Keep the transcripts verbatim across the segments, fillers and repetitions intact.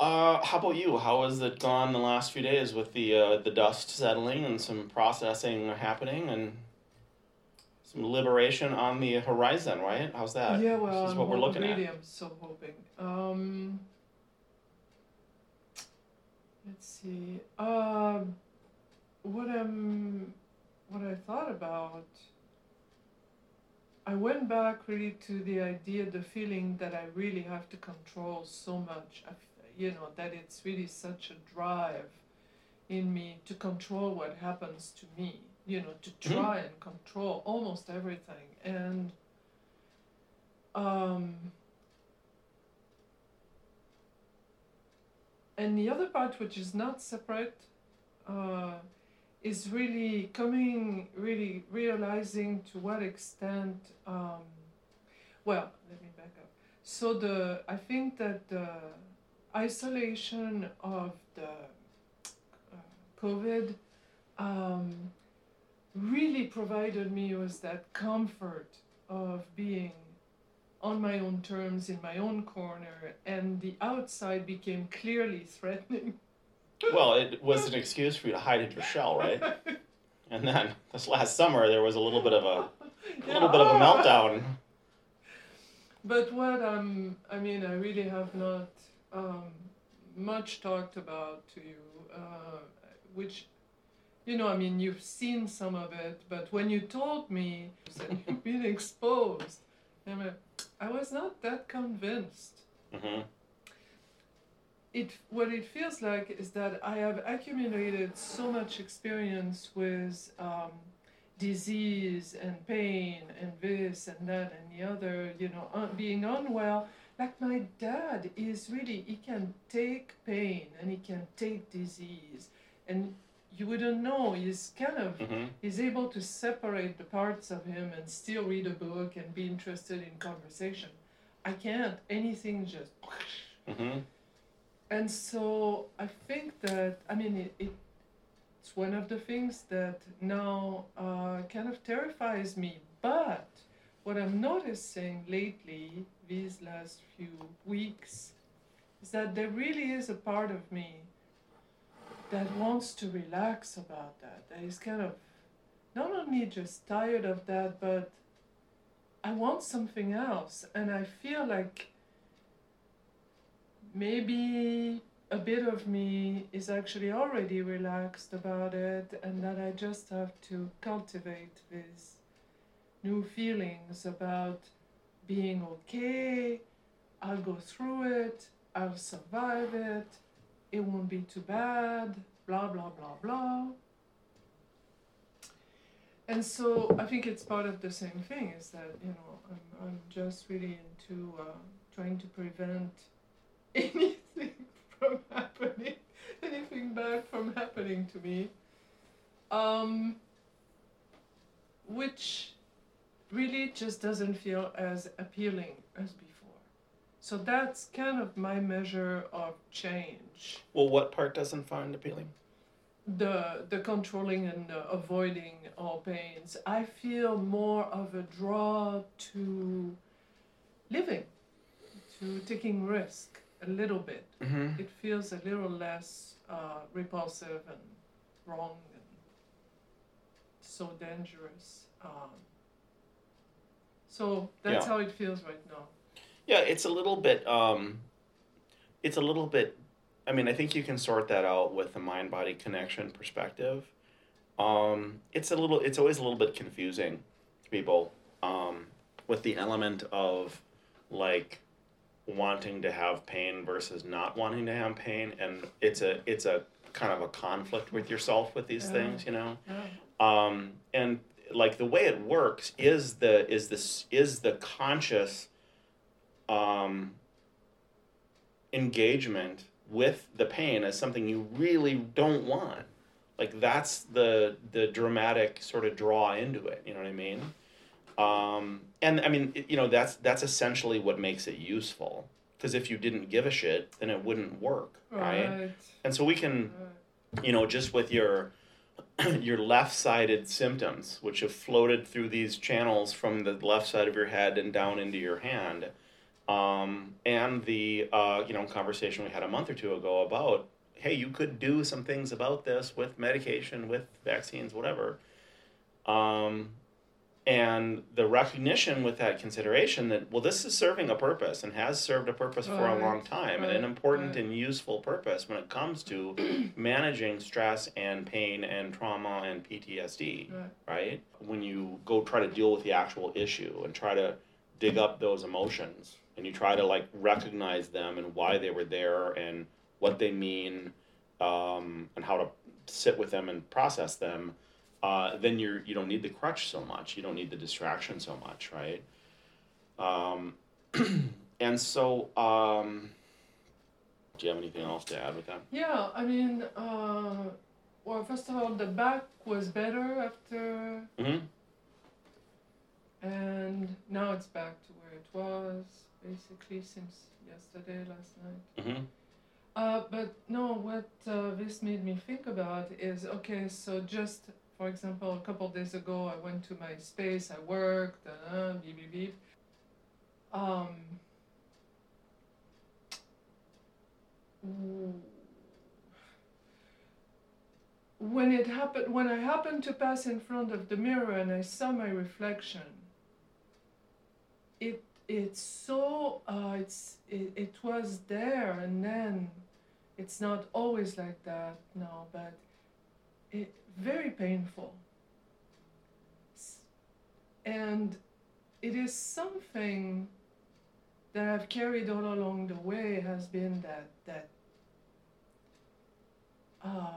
Uh, how about you? How has it gone the last few days with the uh, the dust settling and some processing happening and some liberation on the horizon, right? How's that? Yeah, This well, is I'm what we're ho- looking at. really, I'm so hoping. Um, let's see. Um, what I'm, what I thought about. I went back really to the idea, the feeling that I really have to control so much. I f you know, that it's really such a drive in me to control what happens to me. You know, to Mm-hmm. try and control almost everything. And um, and the other part, which is not separate, uh, is really coming, really realizing to what extent. Um, well, let me back up. So the I think that the isolation of the uh, COVID um, really provided me with that comfort of being on my own terms in my own corner, and the outside became clearly threatening. Well, it was an excuse for you to hide in your shell, right? And then this last summer there was a little bit of a, a little bit of a Yeah. meltdown. But what um, I mean, I really have not um, much talked about to you, uh, which, you know, I mean, you've seen some of it, but when you told me that you've been exposed, I mean, I was not that convinced. Mm-hmm. It what it feels like is that I have accumulated so much experience with um, disease and pain and this and that and the other, you know, un- being unwell. Like my dad is really, he can take pain and he can take disease, and you wouldn't know. He's kind of, Mm-hmm. he's able to separate the parts of him and still read a book and be interested in conversation. I can't. Anything just. Mm-hmm. And so I think that, I mean, it, it it's one of the things that now uh, kind of terrifies me. But what I'm noticing lately, these last few weeks, is that there really is a part of me that wants to relax about that. That is kind of not only just tired of that, but I want something else. And I feel like maybe a bit of me is actually already relaxed about it, and that I just have to cultivate these new feelings about being okay. I'll go through it, I'll survive it, it won't be too bad, blah, blah, blah, blah. And so I think it's part of the same thing, is that, you know, I'm, I'm just really into uh, trying to prevent anything from happening, anything bad from happening to me, um, which really just doesn't feel as appealing as before. So that's kind of my measure of change. Well, what part doesn't find appealing? The the controlling and uh, avoiding all pains. I feel more of a draw to living, to taking risk a little bit. Mm-hmm. It feels a little less uh, repulsive and wrong and so dangerous. Um, so that's Yeah. how it feels right now. Yeah, it's a little bit, um, it's a little bit, I mean, I think you can sort that out with the mind-body connection perspective. Um, it's a little, it's always a little bit confusing to people, um, with the element of, like, wanting to have pain versus not wanting to have pain, and it's a, it's a kind of a conflict with yourself with these Yeah. things, you know? Yeah. Um, and, like, the way it works is the, is this, is the conscious, um, engagement with the pain as something you really don't want. Like, that's the the dramatic sort of draw into it. You know what I mean? Um, and I mean, it- you know, that's that's essentially what makes it useful. Because if you didn't give a shit, then it wouldn't work, right? Right. And so we can, Right. you know, just with your your left-sided symptoms, which have floated through these channels from the left side of your head and down into your hand, Um, and the uh, you know conversation we had a month or two ago about, hey, you could do some things about this with medication, with vaccines, whatever. Um, and the recognition with that consideration that, well, this is serving a purpose and has served a purpose for a Right, long time, and right, an important right. and useful purpose when it comes to managing stress and pain and trauma and P T S D, Right. right? When you go try to deal with the actual issue and try to dig up those emotions, and you try to like recognize them and why they were there and what they mean, um, and how to sit with them and process them, uh, then you're you don't need the crutch so much. You don't need the distraction so much, right? Um, and so, um, do you have anything else to add with that? Yeah, I mean, uh, well, first of all, the back was better after, Mm-hmm. and now it's back to where it was, basically, since yesterday, last night. Mm-hmm. Uh, but no, what uh, this made me think about is, okay, so just, for example, a couple days ago, I went to my space, I worked, uh, beep, beep, beep. Um, when it happened, when I happened to pass in front of the mirror and I saw my reflection, it it's so uh, it's it, it was there, and then it's not always like that now, but it very painful. And it is something that I've carried all along the way, has been that that um,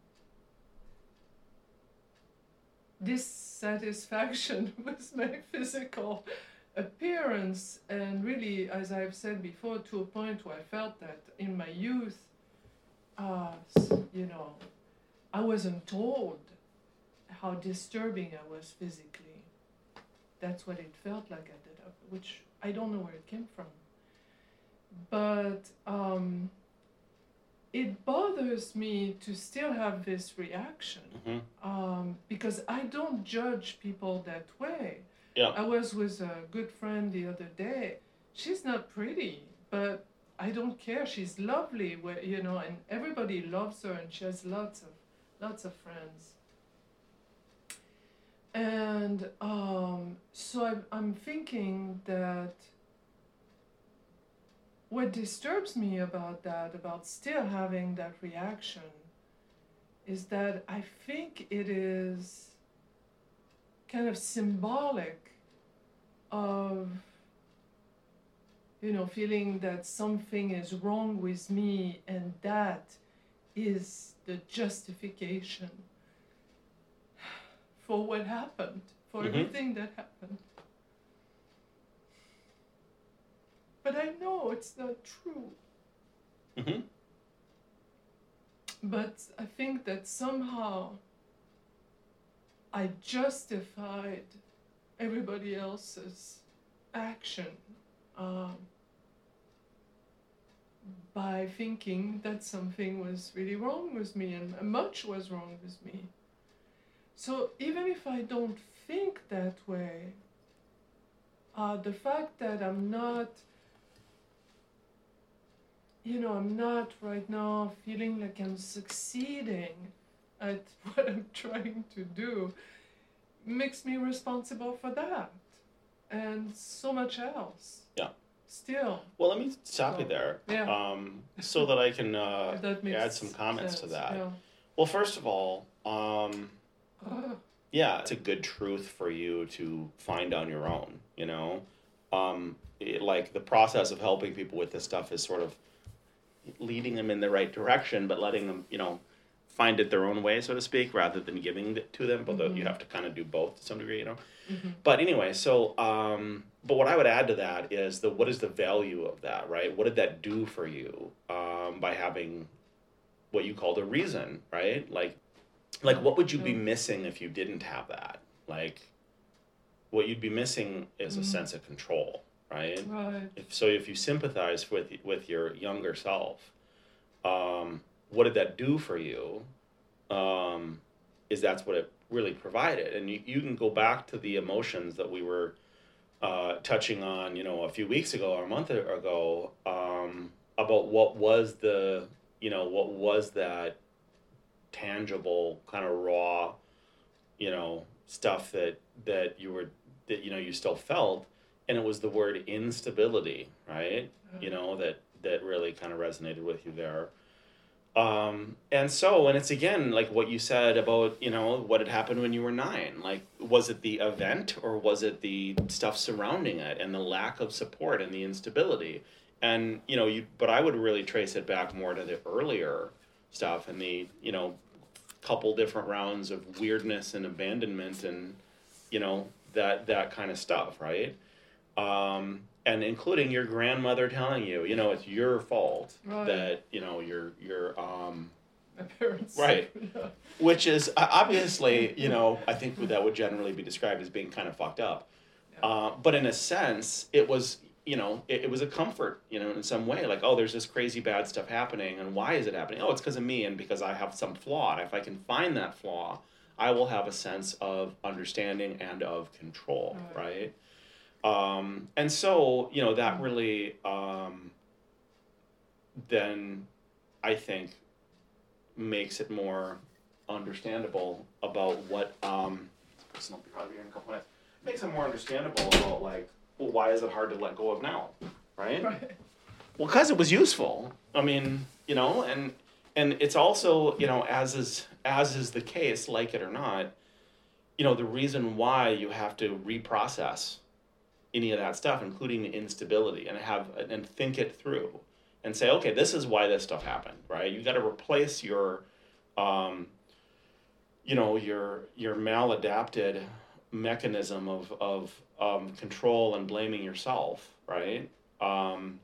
dissatisfaction with my physical appearance, and really, as I've said before, to a point where I felt that in my youth, uh, you know, I wasn't told how disturbing I was physically. That's what it felt like at that, which I don't know where it came from. But um, it bothers me to still have this reaction, Mm-hmm. um, because I don't judge people that way. Yeah. I was with a good friend the other day. She's not pretty, but I don't care. She's lovely, you know, and everybody loves her, and she has lots of lots of friends. And um, so I'm, I'm thinking that what disturbs me about that, about still having that reaction, is that I think it is kind of symbolic of, you know, feeling that something is wrong with me, and that is the justification for what happened, for Mhm. everything that happened. But I know it's not true. Mm-hmm. But I think that somehow I justified everybody else's action um, by thinking that something was really wrong with me, and much was wrong with me. So even if I don't think that way, uh, the fact that I'm not, you know, I'm not right now feeling like I'm succeeding at what I'm trying to do makes me responsible for that, and so much else. Yeah. Still. Well, let me stop So, you there, yeah. um, so that I can uh, If that makes add some comments to sense, that. yeah. Well, first of all, um, Ah, yeah, it's a good truth for you to find on your own, you know? Um, it, like the process of helping people with this stuff is sort of leading them in the right direction, but letting them, you know, find it their own way, so to speak, rather than giving it to them. But Mhm. you have to kind of do both to some degree, you know? mhm. But anyway, so, um, but what I would add to that is the, what is the value of that, right? What did that do for you, um, by having what you called a reason, right? Like, like what would you be Yeah. missing if you didn't have that? Like, what you'd be missing is a Mm. sense of control, right? Right. If, so if you sympathize with with your younger self, um, what did that do for you? Um, is that's what it really provided, and you, you can go back to the emotions that we were uh, touching on, you know, a few weeks ago or a month ago, um, about what was the, you know, what was that tangible kind of raw, you know, stuff that that you were that you know you still felt, and it was the word instability, right? You know, that that really kind of resonated with you there. Um, and so, and it's again like what you said about, you know, what had happened when you were nine. Like, was it the event or was it the stuff surrounding it and the lack of support and the instability? And, you know, you, but I would really trace it back more to the earlier stuff and the, you know, couple different rounds of weirdness and abandonment and, you know, that, that kind of stuff, right? Um, and including your grandmother telling you, you know, it's your fault Right. that, you know, you're, you're, um, My parents. Right. Yeah. which is uh, obviously, you know, I think that would generally be described as being kind of fucked up. Yeah. Uh, but in a sense, it was, you know, it, it was a comfort, you know, in some way. Like, oh, there's this crazy bad stuff happening, and why is it happening? Oh, it's because of me, and because I have some flaw. And if I can find that flaw, I will have a sense of understanding and of control, right? Um, and so, you know, that really, um, then I think makes it more understandable about what, um, this person will be probably here in a couple minutes, makes it more understandable about, like, well, why is it hard to let go of now, right? Right. Well, because it was useful. I mean, you know, and and it's also, you know, as is as is the case, like it or not, you know, the reason why you have to reprocess any of that stuff, including the instability, and have and think it through, and say, okay, this is why this stuff happened, right? You got to replace your, um, you know, your your maladapted mechanism of of um, control and blaming yourself, right? Um,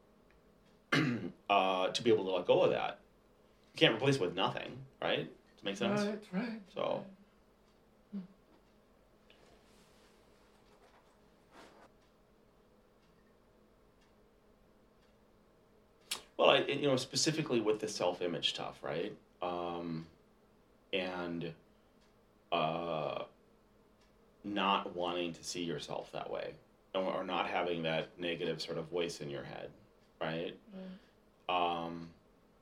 uh, to be able to let go of that, you can't replace it with nothing, right? Does it make sense? Right, right. So. Well, I, you know, specifically with the self-image stuff, right? Um, and uh, not wanting to see yourself that way, or, or not having that negative sort of voice in your head, right? Mm. Um,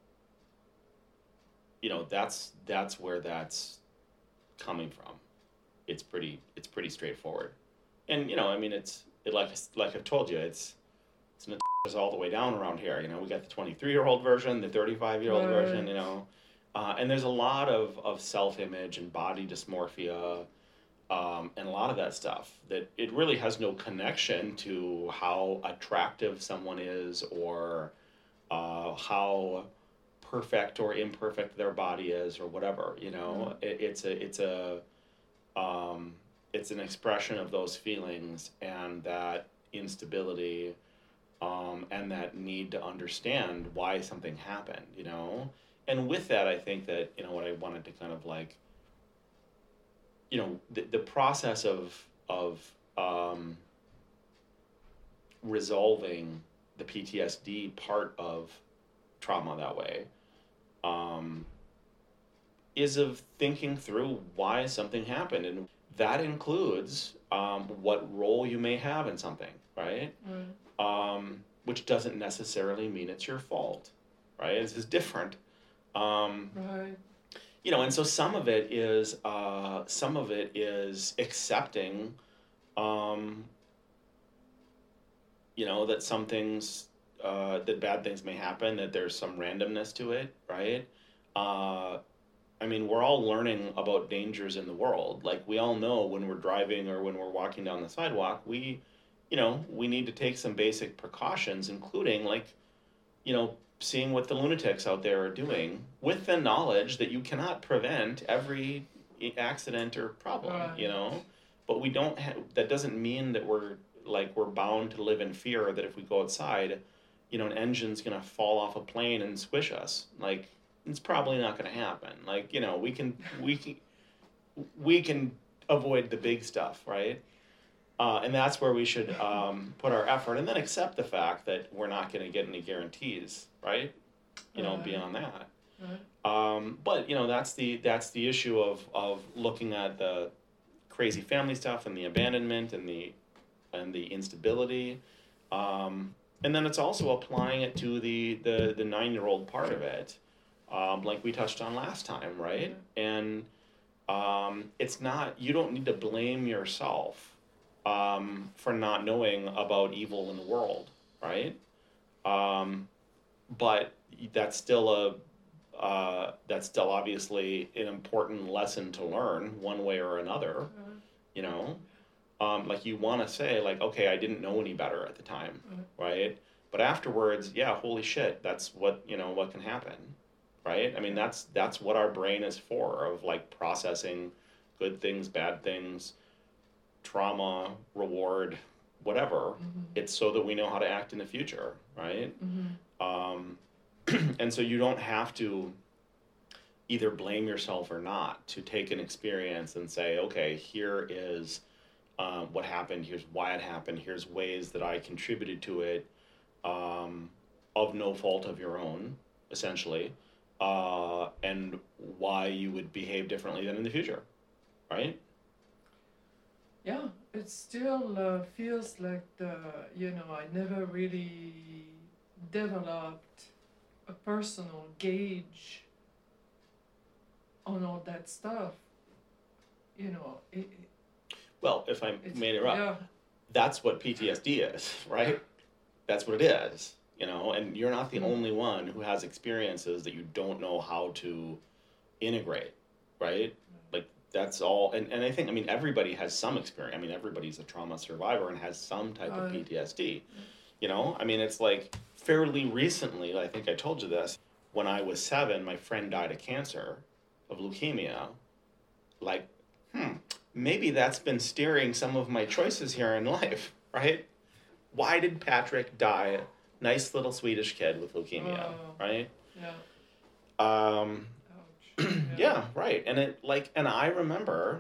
you know, that's that's where that's coming from. It's pretty it's pretty straightforward, and you know, I mean, it's it like like I've told you, it's it's an all the way down around here. You know, we got the twenty-three year old version, the thirty-five year old Right. version, you know, uh, and there's a lot of, of self-image and body dysmorphia, um, and a lot of that stuff that it really has no connection to how attractive someone is, or uh, how perfect or imperfect their body is, or whatever, you know. Mm. it, it's a it's a um, it's an expression of those feelings and that instability, um, and that need to understand why something happened, you know? And with that, I think that, you know, what I wanted to kind of like, you know, the, the process of, of um, resolving the P T S D part of trauma that way, um, is of thinking through why something happened. And that includes um, what role you may have in something, right? Right. Um, which doesn't necessarily mean it's your fault, right? This is different. Um, Right. you know, and so some of it is, uh, some of it is accepting, um, you know, that some things, uh, that bad things may happen, that there's some randomness to it, right? Uh, I mean, we're all learning about dangers in the world. Like, we all know when we're driving or when we're walking down the sidewalk, we, you know, we need to take some basic precautions, including, like, you know, seeing what the lunatics out there are doing, with the knowledge that you cannot prevent every accident or problem, Right. you know? But we don't have, that doesn't mean that we're, like, we're bound to live in fear that if we go outside, you know, an engine's gonna fall off a plane and squish us. Like, it's probably not gonna happen. Like, you know, we can, we can, we can avoid the big stuff, right? Uh, and that's where we should um, put our effort, and then accept the fact that we're not going to get any guarantees, right? You know, Right. beyond that. Right. Um, but you know, that's the that's the issue of of looking at the crazy family stuff and the abandonment and the and the instability. Um, and then it's also applying it to the, the, the nine year old part of it, um, like we touched on last time, right? And um, it's not, you don't need to blame yourself um, for not knowing about evil in the world, right? Um, but that's still a uh, that's still obviously an important lesson to learn one way or another. Uh, You know, um, like you want to say like, okay, I didn't know any better at the time, uh, right? But afterwards, yeah, holy shit, that's what you know what can happen, right? I mean, that's that's what our brain is for, of like processing good things, bad things, trauma, reward, whatever. mhm, It's so that we know how to act in the future, right? mhm. Um, and so you don't have to either blame yourself or not to take an experience and say, okay, here is um, what happened, here's why it happened, here's ways that I contributed to it um, of no fault of your own, essentially, uh, and why you would behave differently than in the future, right? Yeah, it still uh, feels like the, you know, I never really developed a personal gauge on all that stuff. You know, it, it- Well, if I it's, may interrupt, yeah, that's what P T S D is, right? That's what it is, you know, and you're not the Mhm. only one who has experiences that you don't know how to integrate, right? Like that's all, and, and I think, I mean, everybody has some experience. I mean, everybody's a trauma survivor and has some type of Uh, P T S D, you know? I mean, it's like fairly recently, I think I told you this, when I was seven, my friend died of cancer, of leukemia. Like, hmm, maybe that's been steering some of my choices here in life, right? Why did Patrick die? Nice little Swedish kid with leukemia, Oh. right? yeah, Um, ouch. yeah, right. And it like, and I remember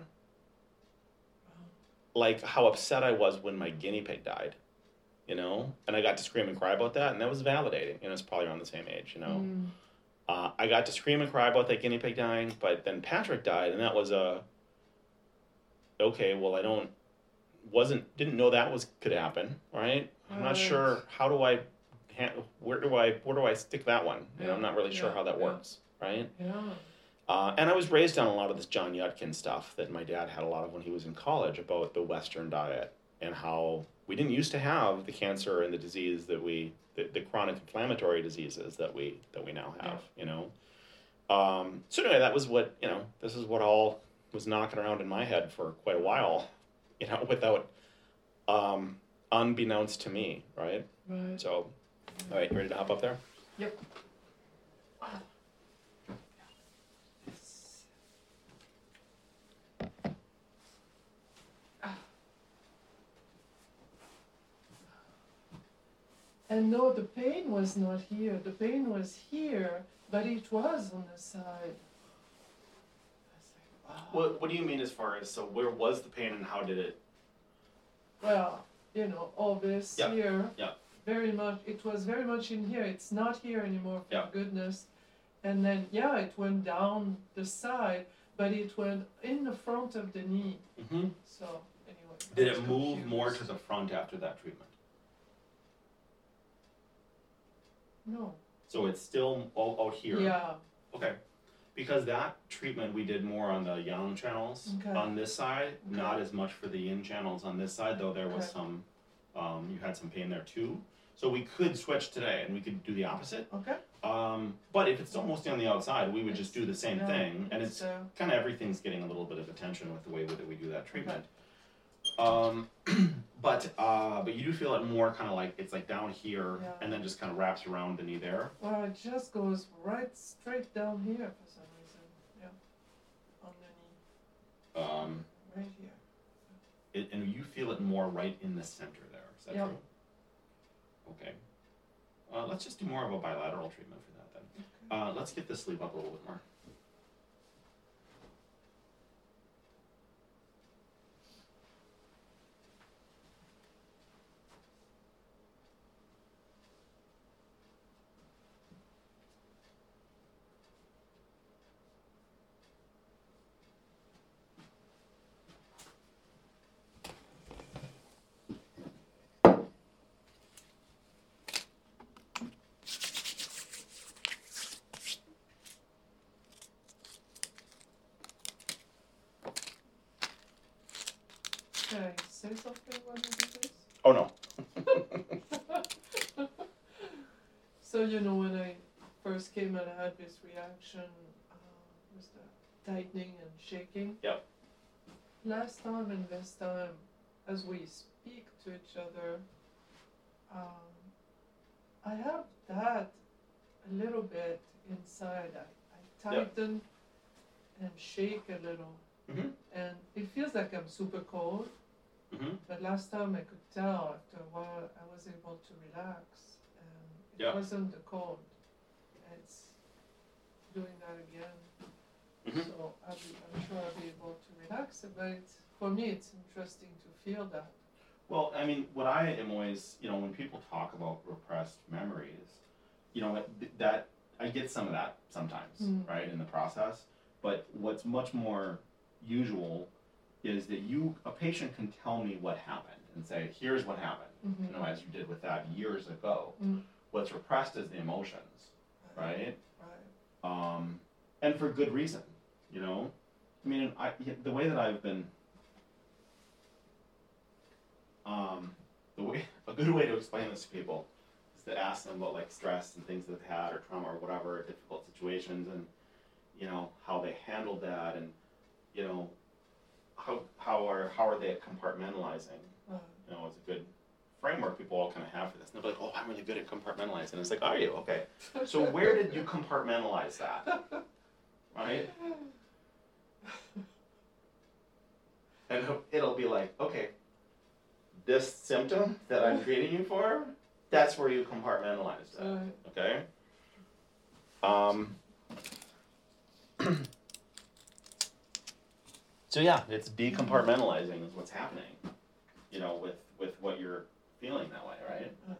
like how upset I was when my guinea pig died, you know, and I got to scream and cry about that, and that was validating. You know, it's probably around the same age, you know. Mm, Uh, I got to scream and cry about that guinea pig dying, but then Patrick died, and that was a okay. Well, I don't wasn't didn't know that was could happen, right? I'm not Right. sure how do I ha- where do I where do I stick that one? You know, Yeah, I'm not really sure yeah, how that yeah. works, right? yeah. Uh, and I was raised on a lot of this John Yudkin stuff that my dad had a lot of when he was in college about the Western diet and how we didn't used to have the cancer and the disease that we the, the chronic inflammatory diseases that we that we now have, you know. Um, so anyway, that was what you know. This is what all was knocking around in my head for quite a while, you know, without um, unbeknownst to me, right? Right. So, all right, you ready to hop up there? Yep. Yes. Ah. And no, the pain was not here. The pain was here, but it was on the side. I was like, wow. What What do you mean as far as so where was the pain and how did it? Well, you know, all this Yeah, here. yeah. Very much. It was very much in here. It's not here anymore. Thank Yeah. goodness. And then yeah, it went down the side, but it went in the front of the knee. Mm-hmm. So anyway. I Did was it move more to confused. the front after that treatment? No. So it's still all out here. Yeah. Okay. Because that treatment we did more on the yang channels Okay. on this side, Okay. not as much for the yin channels on this side, though there was Okay. some, um, you had some pain there too. So we could switch today and we could do the opposite. Okay. Um, but if it's still mostly on the outside, we would just do the same Yeah, thing. And it's uh, kind of everything's getting a little bit of attention with the way that we do that treatment. Um, but uh, but you do feel it more kind of like it's like down here Yeah. and then just kind of wraps around the knee there. well, it just goes right straight down here for some reason. Yeah. On the knee. Um, Right here. it, and you feel it more right in the center there. Is that Yeah. true? Okay. Uh, let's just do more of a bilateral treatment for that then. Okay. Uh, let's get this sleeve up a little bit more. say something when you do this? Oh no. So, you know, when I first came and I had this reaction, uh, with the tightening and shaking. Yep. Last time and this time, as we speak to each other, um, I have that a little bit inside. I, I Yep. tighten and shake a little. Mm-hmm. And it feels like I'm super cold, Mm-hmm. but last time I could tell after a while I was able to relax, and it Yeah. wasn't the cold. It's doing that again. Mm-hmm. So I'll be, I'm sure I'll be able to relax it, but it's, for me it's interesting to feel that. Well, I mean, what I am always, you know, when people talk about repressed memories, you know, it- that I get some of that sometimes, Mm. right, in the process. But what's much more usual is that you, a patient can tell me what happened and say, here's what happened, Mm-hmm. you know, as you did with that years ago. Mm. What's repressed is the emotions, right? Right. Um, and for good reason, you know. I mean, I, the way that I've been, um, the way a good way to explain this to people is to ask them about like stress and things that they've had or trauma or whatever, difficult situations, and you know how they handled that, and you know how how are how are they at compartmentalizing. Right. You know, it's a good framework people all kind of have for this. And they're like, oh, I'm really good at compartmentalizing. And it's like, are you? Okay. So where did you compartmentalize that? Right? And it'll be like, okay, this symptom that I'm treating you for, that's where you compartmentalized it. Right. Okay? Um, so yeah, it's decompartmentalizing is what's happening, you know, with, with what you're feeling that way, right? Right.